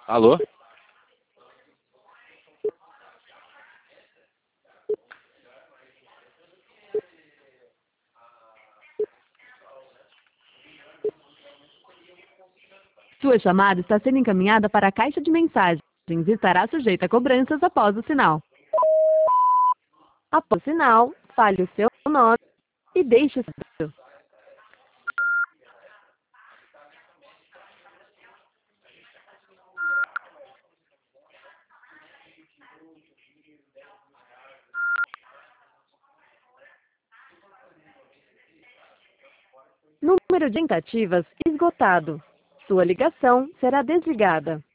Alô? Sua chamada está sendo encaminhada para a caixa de mensagens e estará sujeita a cobranças após o sinal. Após o sinal, fale o seu nome e deixe o seu. Número de tentativas esgotado. Sua ligação será desligada.